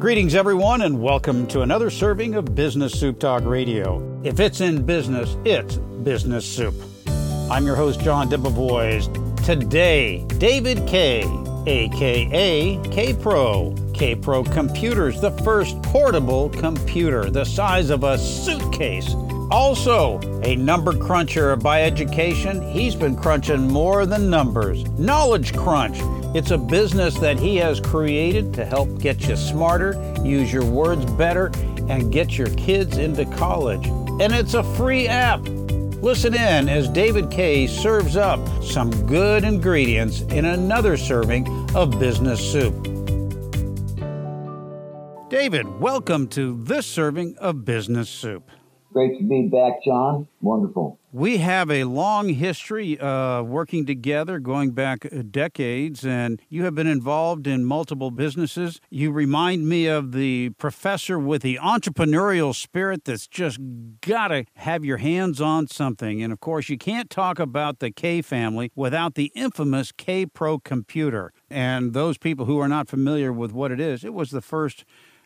Greetings, everyone, and welcome to another serving of Business Soup Talk Radio. If it's in business, it's Business Soup. I'm your host, John Debevoise. Today, David Kaye, a.k.a. K-Pro. K-Pro Computers, the first portable computer the size of a suitcase. Also, a number cruncher by education. He's been crunching more than numbers. Knowledge Crunch. It's a business that he has created to help get you smarter, use your words better, and get your kids into college. And it's a free app. Listen in as David Kaye serves up some good ingredients in another serving of Business Soup. David, welcome to this serving of Business Soup. Great to be back, John. Wonderful. We have a long history working together, going back decades, and you have been involved in multiple businesses. You remind me of the professor with the entrepreneurial spirit that's just got to have your hands on something. And, of course, you can't talk about the Kaye family without the infamous K-Pro computer. And those people who are not familiar with what it is, it was the first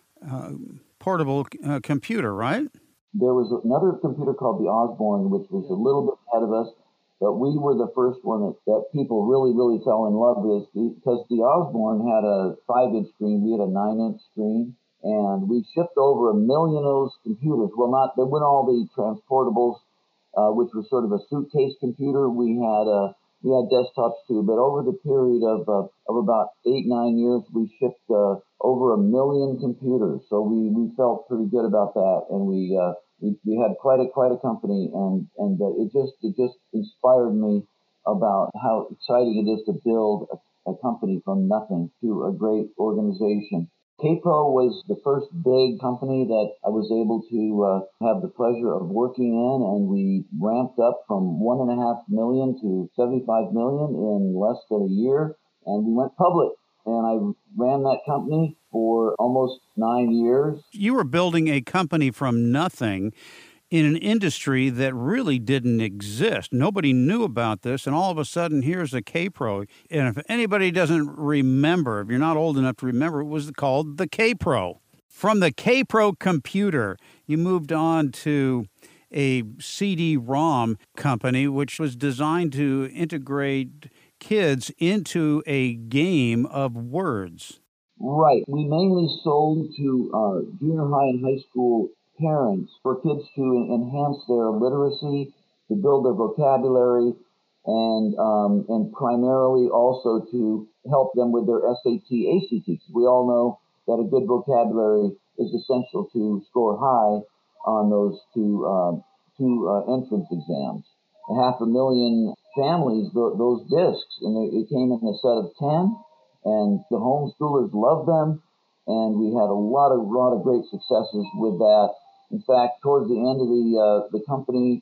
portable computer, right? There was another computer called the Osborne, which was a little bit ahead of us, but we were the first one that people really fell in love with, because the Osborne had a 5-inch screen, we had a 9-inch screen, and we shipped over 1 million of those computers. Well, they weren't all the transportables, which was sort of a suitcase computer. We had desktops too, but over the period of about 8-9 years, we shipped over 1 million computers. So we felt pretty good about that, and we had quite a company, and it just inspired me about how exciting it is to build a company from nothing to a great organization. K-Pro was the first big company that I was able to have the pleasure of working in, and we ramped up from 1.5 million to 75 million in less than a year, and we went public. And I ran that company for almost 9 years. You were building a company from nothing in an industry that really didn't exist. Nobody knew about this, and all of a sudden, here's a K-Pro. And if anybody doesn't remember, if you're not old enough to remember, it was called the K-Pro. From the K-Pro computer, you moved on to a CD-ROM company, which was designed to integrate kids into a game of words. Right. We mainly sold to junior high and high school parents for kids to enhance their literacy, to build their vocabulary, and primarily also to help them with their SAT, ACT. We all know that a good vocabulary is essential to score high on those two entrance exams. 500,000 families, those discs, and it came in a set of 10, and the homeschoolers loved them, and we had a lot of great successes with that. In fact, towards the end of the company,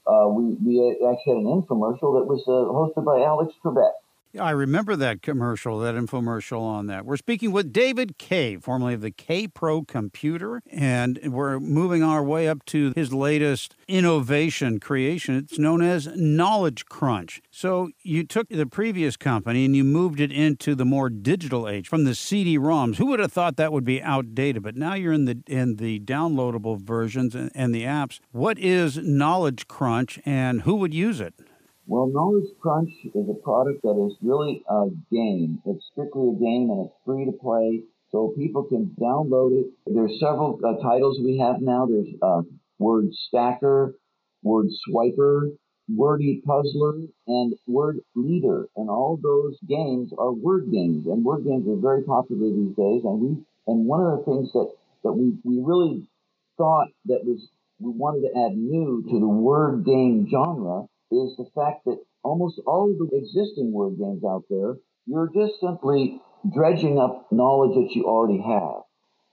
we actually had an infomercial that was hosted by Alex Trebek. I remember that infomercial on that. We're speaking with David Kaye, formerly of the K-Pro Computer, and we're moving our way up to his latest innovation creation. It's known as Knowledge Crunch. So you took the previous company and you moved it into the more digital age, from the CD-ROMs. Who would have thought that would be outdated? But now you're in the downloadable versions and the apps. What is Knowledge Crunch, and who would use it? Well, Knowledge Crunch is a product that is really a game. It's strictly a game, and it's free to play, so people can download it. There's several titles we have now. There's Word Stacker, Word Swiper, Wordy Puzzler, and Word Leader. And all those games are word games, and word games are very popular these days. And one of the things that we really thought that we wanted to add new to the word game genre is the fact that almost all of the existing word games out there, you're just simply dredging up knowledge that you already have.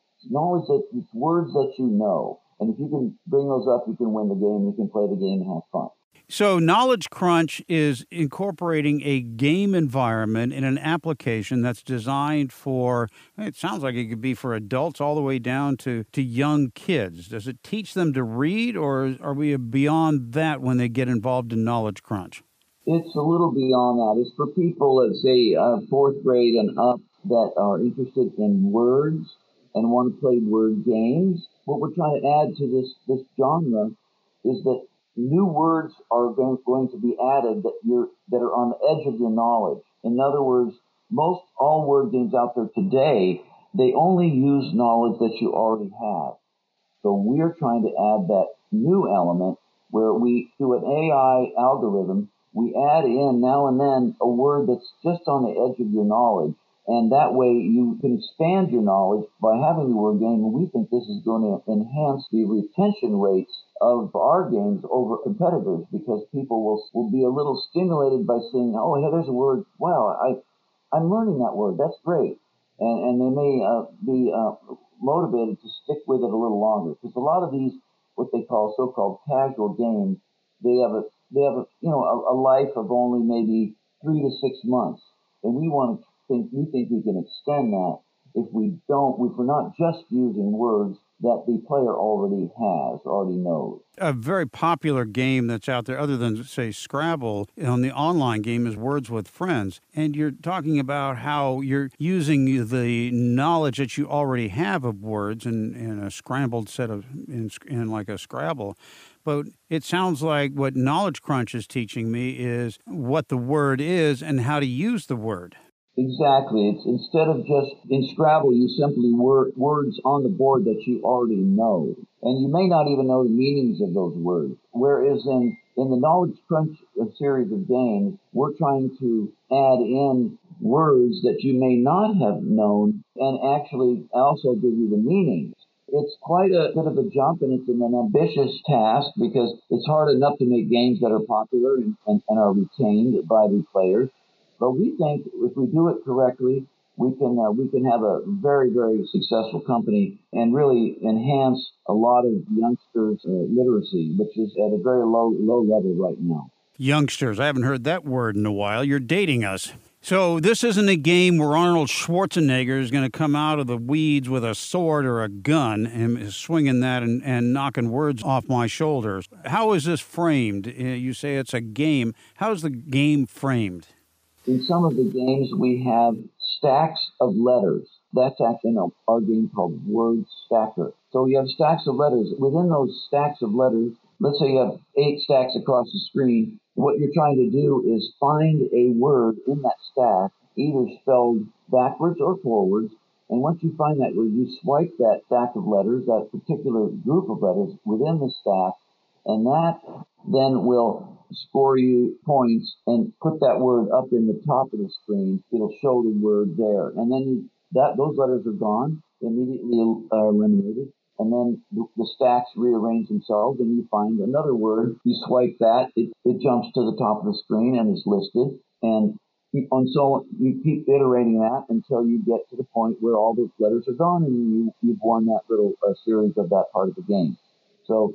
It's words that you know. And if you can bring those up, you can win the game, you can play the game and have fun. So Knowledge Crunch is incorporating a game environment in an application that's designed for, it sounds like it could be for adults all the way down to young kids. Does it teach them to read, or are we beyond that when they get involved in Knowledge Crunch? It's a little beyond that. It's for people, let's say, fourth grade and up that are interested in words and want to play word games. What we're trying to add to this genre is that new words are going to be added that are on the edge of your knowledge. In other words, most all word games out there today, they only use knowledge that you already have. So we're trying to add that new element where we, through an AI algorithm, we add in now and then a word that's just on the edge of your knowledge. And that way you can expand your knowledge by having the word game. And we think this is going to enhance the retention rates of our games over competitors, because people will be a little stimulated by seeing, oh, hey, there's a word. Wow, I'm learning that word. That's great. And they may be motivated to stick with it a little longer, because a lot of these, what they call so-called casual games, they have a life of only maybe 3 to 6 months, and we think we can extend that if we're not just using words that the player already knows. A very popular game that's out there, other than, say, Scrabble, on the online game is Words with Friends. And you're talking about how you're using the knowledge that you already have of words in a scrambled set of, in like a Scrabble. But it sounds like what Knowledge Crunch is teaching me is what the word is and how to use the word. Exactly. It's instead of just in Scrabble, you simply words on the board that you already know, and you may not even know the meanings of those words. Whereas in the Knowledge Crunch series of games, we're trying to add in words that you may not have known, and actually also give you the meanings. It's quite a bit of a jump, and it's an ambitious task, because it's hard enough to make games that are popular and are retained by the players. But we think if we do it correctly, we can have a very, very successful company and really enhance a lot of youngsters' literacy, which is at a very low level right now. Youngsters, I haven't heard that word in a while. You're dating us. So this isn't a game where Arnold Schwarzenegger is going to come out of the weeds with a sword or a gun and is swinging that and knocking words off my shoulders. How is this framed? You say it's a game. How is the game framed? In some of the games, we have stacks of letters. That's actually our game called Word Stacker. So you have stacks of letters. Within those stacks of letters, let's say you have 8 stacks across the screen. What you're trying to do is find a word in that stack, either spelled backwards or forwards. And once you find that word, you swipe that stack of letters, that particular group of letters within the stack, and that then will score you points and put that word up in the top of the screen. It'll show the word there. And then those letters are gone, immediately eliminated. And then the stacks rearrange themselves, and you find another word. You swipe that, it jumps to the top of the screen and is listed. And so you keep iterating that until you get to the point where all the letters are gone, and you've won that little series of that part of the game. So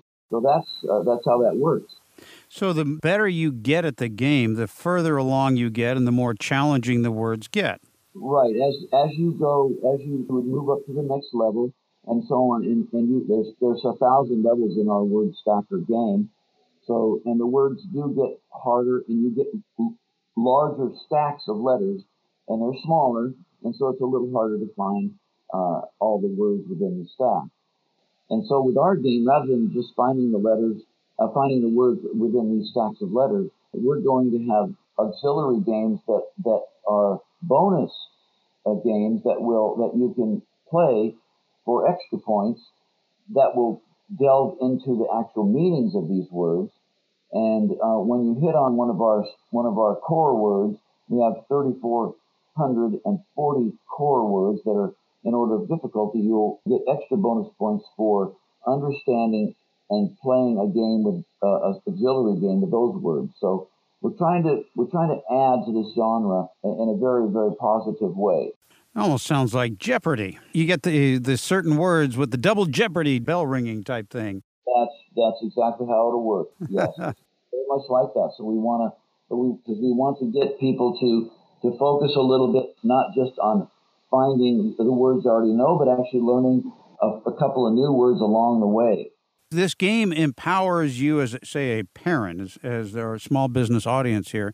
that's how that works. So the better you get at the game, the further along you get, and the more challenging the words get. Right. As you would move up to the next level, and so on, and there's 1,000 levels in our Word Stacker game. So, and the words do get harder, and you get larger stacks of letters, and they're smaller, and so it's a little harder to find all the words within the stack. And so with our game, rather than just finding the words within these stacks of letters, we're going to have auxiliary games that are bonus games that you can play for extra points that will delve into the actual meanings of these words. And when you hit on one of our core words, we have 3,440 core words that are in order of difficulty. You'll get extra bonus points for understanding and playing a game with an auxiliary game with those words. So we're trying to add to this genre in a very, very positive way. It almost sounds like Jeopardy. You get the certain words with the double Jeopardy bell ringing type thing. That's exactly how it'll work. Yes, it's very much like that. So we want to get people to focus a little bit, not just on finding the words they already know, but actually learning a couple of new words along the way. This game empowers you as, say, a parent, as our small business audience here.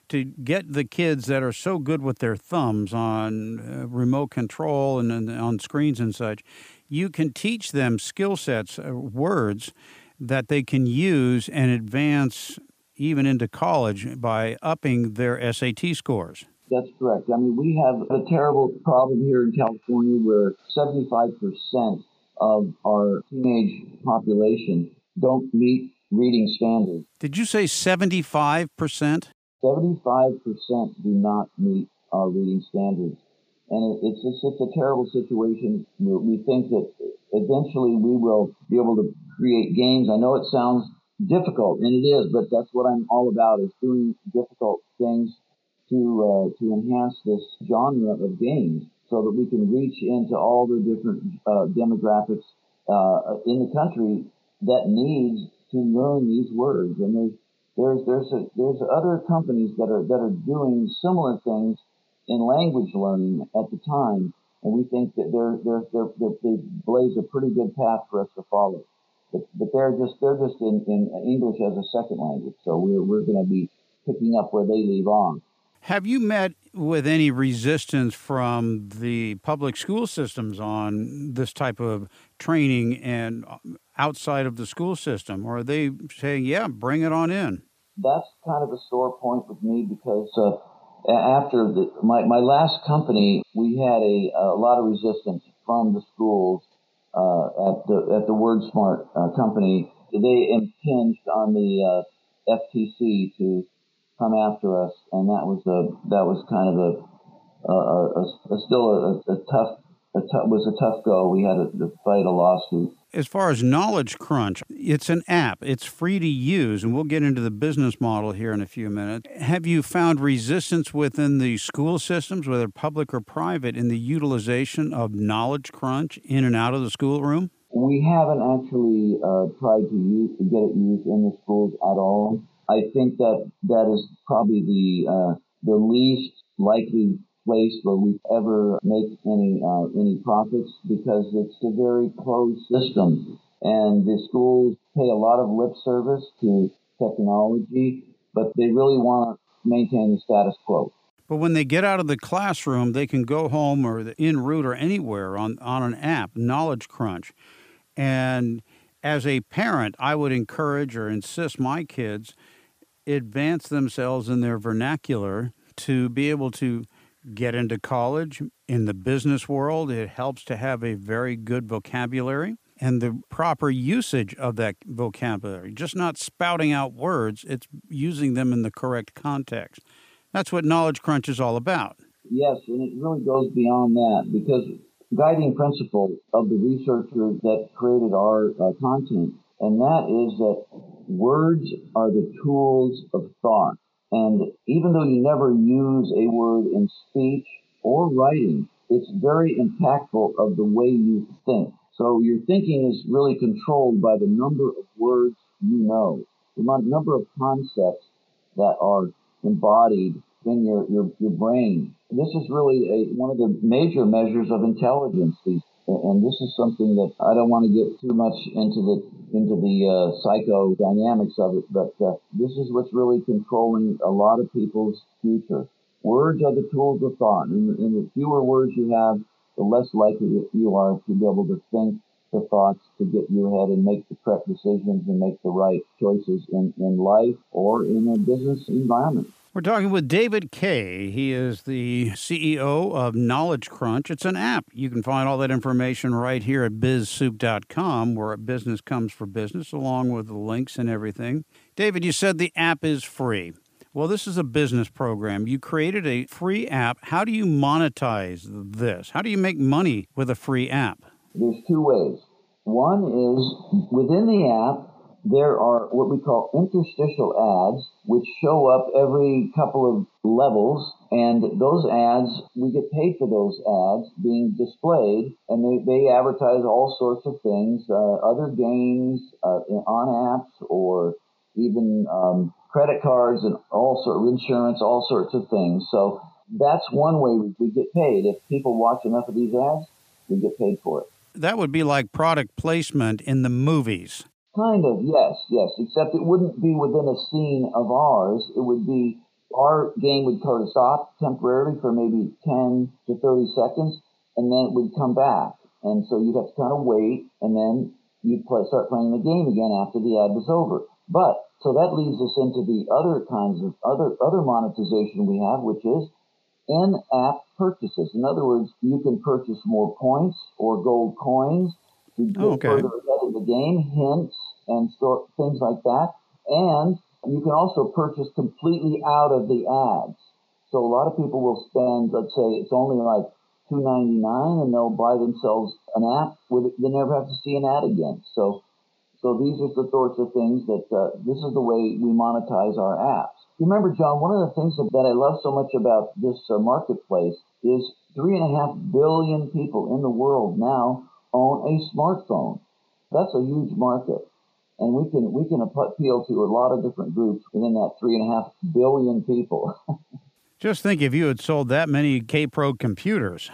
to get the kids that are so good with their thumbs on remote control and on screens and such, you can teach them skill sets, words that they can use and advance even into college by upping their SAT scores. That's correct. I mean, we have a terrible problem here in California where 75% of our teenage population don't meet reading standards. Did you say 75%? 75% do not meet our reading standards. And it's a terrible situation. We think that eventually we will be able to create games. I know it sounds difficult, and it is, but that's what I'm all about, is doing difficult things to enhance this genre of games so that we can reach into all the different demographics in the country that needs to learn these words. And there's other companies that are doing similar things in language learning at the time, and we think that they blaze a pretty good path for us to follow. But they're just in English as a second language, so we're going to be picking up where they leave off. Have you met with any resistance from the public school systems on this type of training and outside of the school system? Or are they saying, yeah, bring it on in? That's kind of a sore point with me because after my last company, we had a lot of resistance from the schools at the WordSmart company. They impinged on the FTC to come after us, and that was kind of a tough go. We had to fight a lawsuit. As far as Knowledge Crunch, it's an app. It's free to use, and we'll get into the business model here in a few minutes. Have you found resistance within the school systems, whether public or private, in the utilization of Knowledge Crunch in and out of the schoolroom? We haven't actually tried to get it used in the schools at all. I think that is probably the least likely place where we ever make any profits, because it's a very closed system, and the schools pay a lot of lip service to technology, but they really want to maintain the status quo. But when they get out of the classroom, they can go home or en route or anywhere on an app, Knowledge Crunch. And as a parent, I would encourage or insist my kids advance themselves in their vernacular to be able to get into college. In the business world, it helps to have a very good vocabulary and the proper usage of that vocabulary. Just not spouting out words, it's using them in the correct context. That's what Knowledge Crunch is all about. Yes, and it really goes beyond that, because guiding principle of the researcher that created our content, and that is that words are the tools of thought. And even though you never use a word in speech or writing, it's very impactful of the way you think. So your thinking is really controlled by the number of words you know, the number of concepts that are embodied in your brain. This is really one of the major measures of intelligence. And this is something that I don't want to get too much into the psychodynamics of it, but this is what's really controlling a lot of people's future. Words are the tools of thought, and the fewer words you have, the less likely you are to be able to think the thoughts to get you ahead and make the correct decisions and make the right choices in life or in a business environment. We're talking with David Kaye. He is the CEO of Knowledge Crunch. It's an app. You can find all that information right here at bizsoup.com, where business comes for business, along with the links and everything. David, you said the app is free. Well, this is a business program. You created a free app. How do you monetize this? How do you make money with a free app? There's two ways. One is within the app, there are what we call interstitial ads, which show up every couple of levels. And those ads, we get paid for those ads being displayed. And they advertise all sorts of things, other games on apps, or even credit cards and all sorts of insurance, all sorts of things. So that's one way we get paid. If people watch enough of these ads, we get paid for it. That would be like product placement in the movies. Kind of, yes, except it wouldn't be within a scene of ours. It would be our game would sort of stop temporarily for maybe 10 to 30 seconds, and then it would come back. And so you'd have to kind of wait, and then you'd start playing the game again after the ad was over. But so that leads us into the other kinds of other monetization we have, which is in-app purchases. In other words, you can purchase more points or gold coins to get further ahead of the game, hints and things like that. And you can also purchase completely out of the ads. So a lot of people will spend, let's say it's only like $2.99, and they'll buy themselves an app with it. They never have to see an ad again. So these are the sorts of things that this is the way we monetize our apps. You remember, John, one of the things that I love so much about this marketplace is 3.5 billion people in the world now own a smartphone. That's a huge market. And we can appeal to a lot of different groups within that 3.5 billion people. Just think if you had sold that many K-Pro computers.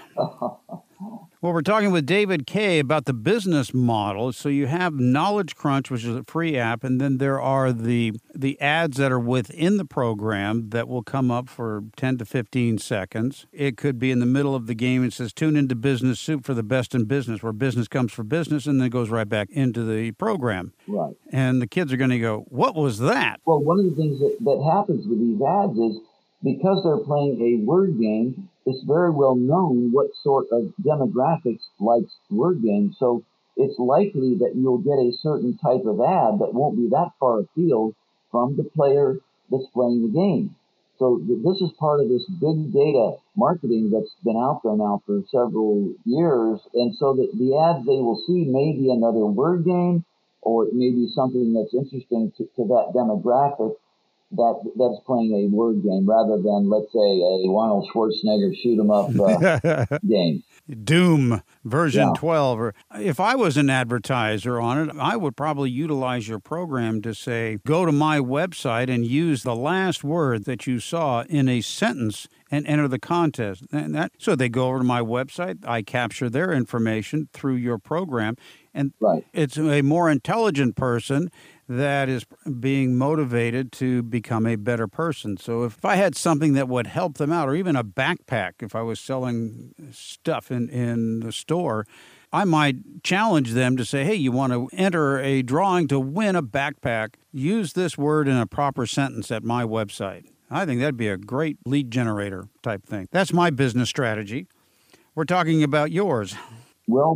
Well, we're talking with David Kaye about the business model. So you have Knowledge Crunch, which is a free app, and then there are the ads that are within the program that will come up for 10 to 15 seconds. It could be in the middle of the game. It says, tune into Business Soup for the best in business, where business comes for business, and then it goes right back into the program. Right. And the kids are going to go, what was that? Well, one of the things that happens with these ads is because they're playing a word game, it's very well known what sort of demographics likes word games. So it's likely that you'll get a certain type of ad that won't be that far afield from the player that's playing the game. So this is part of this big data marketing that's been out there now for several years. And so that the ads they will see may be another word game, or it may be something that's interesting to that demographic that's playing a word game rather than, let's say, a Arnold Schwarzenegger shoot 'em up game. Doom version 12. Or if I was an advertiser on it, I would probably utilize your program to say, go to my website and use the last word that you saw in a sentence and enter the contest. So they go over to my website, I capture their information through your program, and it's a more intelligent person that is being motivated to become a better person. So if I had something that would help them out, or even a backpack, if I was selling stuff in the store, I might challenge them to say, hey, you want to enter a drawing to win a backpack, use this word in a proper sentence at my website. I think that'd be a great lead generator type thing. That's my business strategy. We're talking about yours. Well,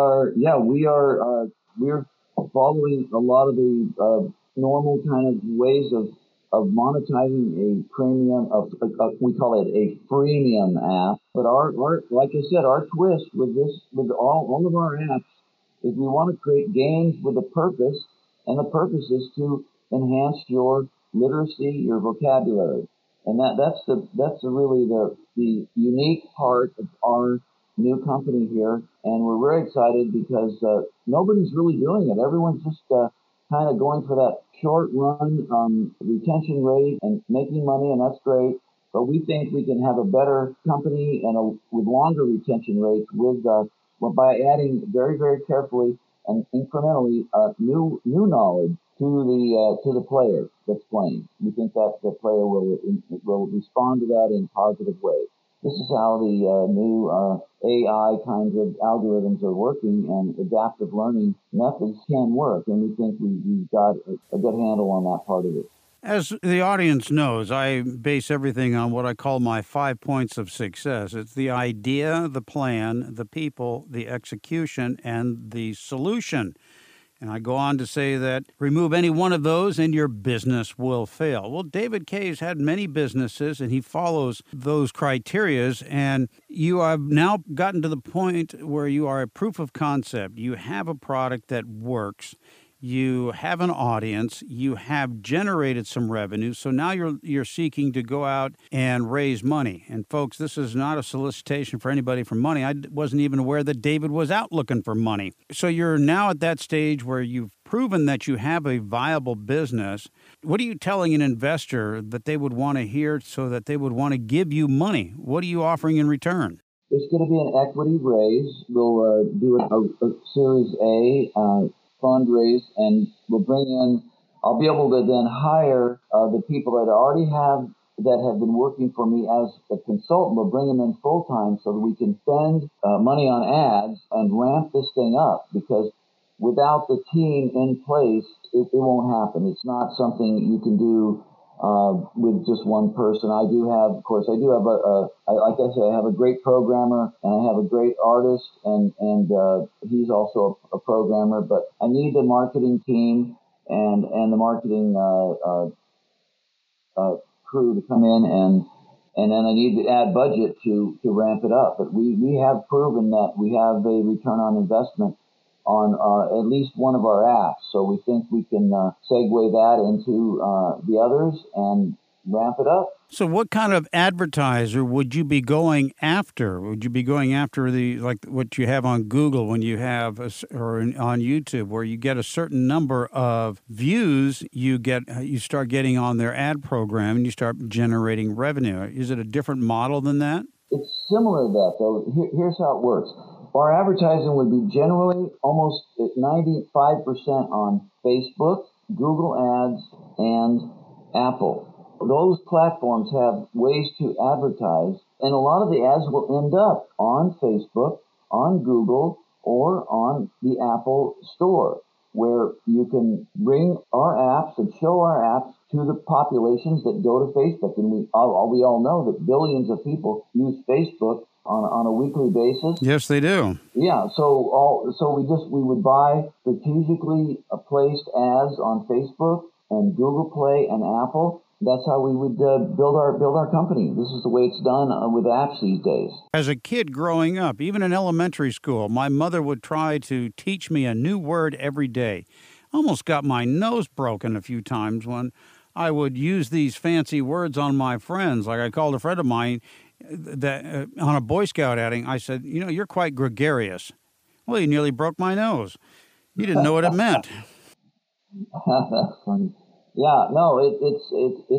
we're following a lot of the normal kind of ways of monetizing a premium we call it a freemium app. But our like I said, our twist with all of our apps is we want to create games with a purpose, and the purpose is to enhance your literacy, your vocabulary, and that's really the unique part of our new company here, and we're very excited because nobody's really doing it. Everyone's just kind of going for that short run retention rate and making money, and that's great. But we think we can have a better company and with longer retention rates by adding very, very carefully and incrementally new knowledge to the player that's playing. We think that the player will respond to that in positive ways. This is how the new AI kinds of algorithms are working, and adaptive learning methods can work. And we think we've got a good handle on that part of it. As the audience knows, I base everything on what I call my 5 points of success. It's the idea, the plan, the people, the execution, and the solution. And I go on to say that remove any one of those and your business will fail. Well, David Kaye's had many businesses, and he follows those criterias. And you have now gotten to the point where you are a proof of concept. You have a product that works. You have an audience, you have generated some revenue, so now you're seeking to go out and raise money. And folks, this is not a solicitation for anybody for money. I wasn't even aware that David was out looking for money. So you're now at that stage where you've proven that you have a viable business. What are you telling an investor that they would want to hear so that they would want to give you money? What are you offering in return? It's going to be an equity raise. We'll do a Series A fundraise, and we'll bring in, I'll be able to then hire the people that already have that have been working for me as a consultant, we'll bring them in full time so that we can spend money on ads and ramp this thing up, because without the team in place, it won't happen. It's not something you can do with just one person. I do have like I said, I have a great programmer and I have a great artist, and he's also a programmer. But I need the marketing team and the marketing crew to come in, and then I need to add budget to ramp it up. But we have proven that we have a return on investment on at least one of our apps. So we think we can segue that into the others and ramp it up. So what kind of advertiser would you be going after? Would you be going after like what you have on Google when you have, or on YouTube, where you get a certain number of views, you start getting on their ad program and you start generating revenue? Is it a different model than that? It's similar to that, though. Here's how it works. Our advertising would be generally almost 95% on Facebook, Google Ads, and Apple. Those platforms have ways to advertise, and a lot of the ads will end up on Facebook, on Google, or on the Apple Store, where you can bring our apps and show our apps to the populations that go to Facebook. And we all know that billions of people use Facebook on a weekly basis. Yes, they do. Yeah, so we would buy strategically placed ads on Facebook and Google Play and Apple. That's how we would build our company. This is the way it's done with apps these days. As a kid growing up, even in elementary school, my mother would try to teach me a new word every day. Almost got my nose broken a few times when I would use these fancy words on my friends. Like I called a friend of mine that on a Boy Scout outing, I said, you're quite gregarious. Well, he nearly broke my nose. He didn't know what it meant. That's funny. Yeah, no, it's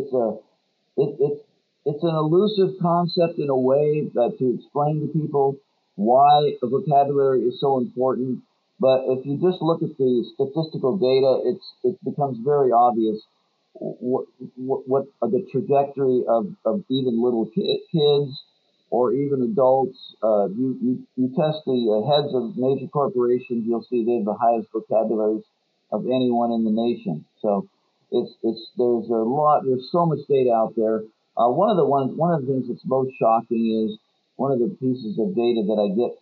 an elusive concept in a way to explain to people why the vocabulary is so important. But if you just look at the statistical data, it becomes very obvious what the trajectory of even little kids or even adults. You test the heads of major corporations, you'll see they have the highest vocabularies of anyone in the nation. So there's so much data out there. One of the things that's most shocking is one of the pieces of data that I get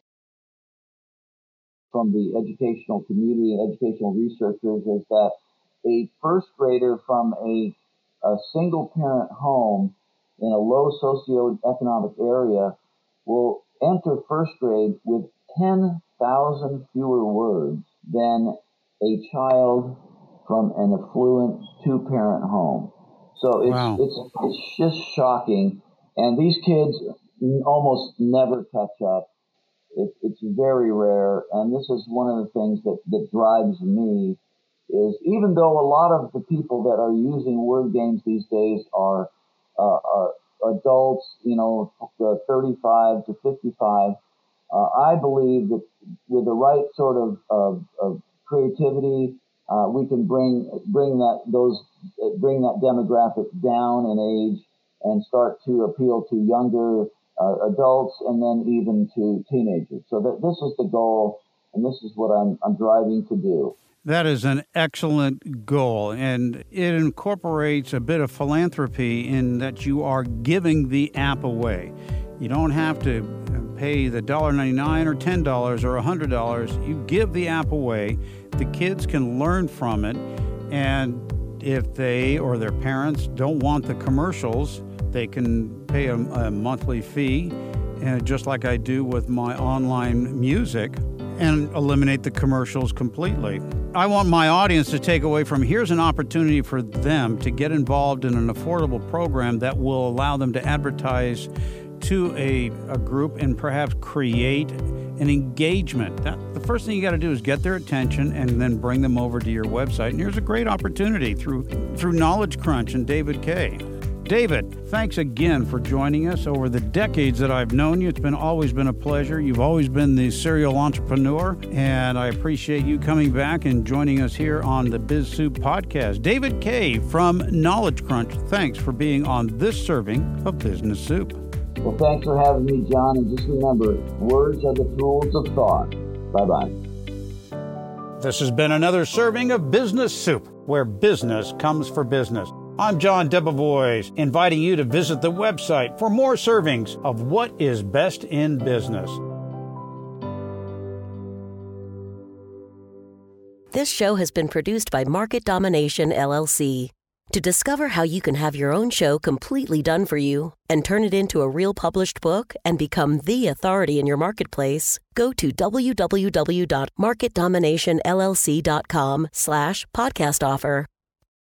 from the educational community and educational researchers is that a first grader from a single parent home in a low socioeconomic area will enter first grade with 10,000 fewer words than a child from an affluent two-parent home. So it's just shocking. And these kids almost never catch up. It's very rare. And this is one of the things that drives me, is even though a lot of the people that are using word games these days are adults, 35 to 55, I believe that with the right sort of creativity, we can bring that demographic down in age and start to appeal to younger adults and then even to teenagers. So this is the goal, and this is what I'm driving to do. That is an excellent goal, and it incorporates a bit of philanthropy in that you are giving the app away. You don't have to pay the $1.99 or $10 or $100. You give the app away. The kids can learn from it, and if they or their parents don't want the commercials, they can pay a monthly fee, just like I do with my online music, and eliminate the commercials completely. I want my audience to take away from here's an opportunity for them to get involved in an affordable program that will allow them to advertise to a group and perhaps create an engagement. The first thing you got to do is get their attention and then bring them over to your website. And here's a great opportunity through Knowledge Crunch and David Kay. David, thanks again for joining us. Over the decades that I've known you, it's always been a pleasure. You've always been the serial entrepreneur, and I appreciate you coming back and joining us here on the Biz Soup podcast. David Kaye from Knowledge Crunch, thanks for being on this serving of Business Soup. Well, thanks for having me, John, and just remember, words are the tools of thought. Bye-bye. This has been another serving of Business Soup, where business comes for business. I'm John Debevoise, inviting you to visit the website for more servings of what is best in business. This show has been produced by Market Domination, LLC. To discover how you can have your own show completely done for you and turn it into a real published book and become the authority in your marketplace, go to www.marketdominationllc.com/podcast offer.